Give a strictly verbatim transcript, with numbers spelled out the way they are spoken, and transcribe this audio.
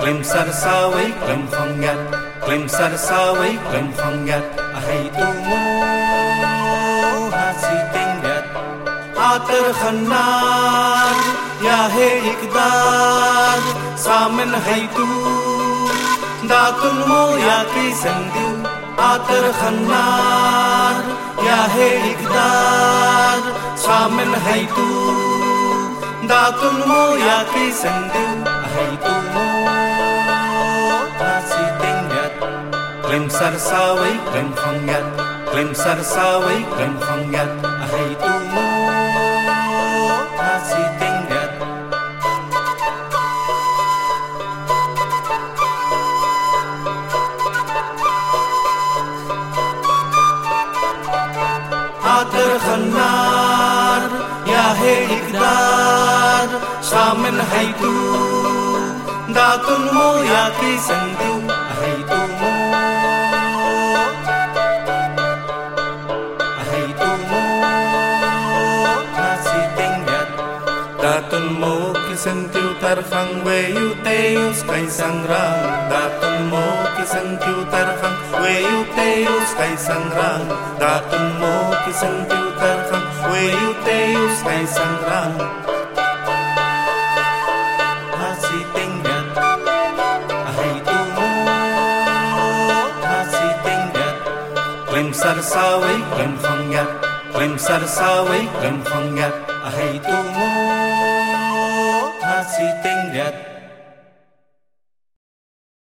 Klem sarsaway, klem khongat, klem sarsaway, klem khongat. Ahay tumo hasi tinggat, atar khannar ya he ikdar. Samen hay tu datun mo ya kisandu, atar khannar ya he ikdar. Samen hay tu datun mo ya kisandu. Ahay tumo hasi tinggat, klem sarsaway, klem khongat, klem sarsaway, klem khongat. Ahay tumo hasi tinggat. Atar khannar ya he ikdar. Samen hay tu datun mo ya kisandu. Ahay tumo ahay tumo hasi tinggat. Datun mo kisandu tarkhang weyu teus kay sangrang. Datun mo kisandu tarkhang weyu teus kay sangrang. Datun mo kisandu tarkhang weyu teus kay sangrang. Hasi tinggat, ahay tumo hasi tinggat. Klem sarsaway, klem khongat, klem sarsaway, klem khongat. Ahay tumo hasi tinggat.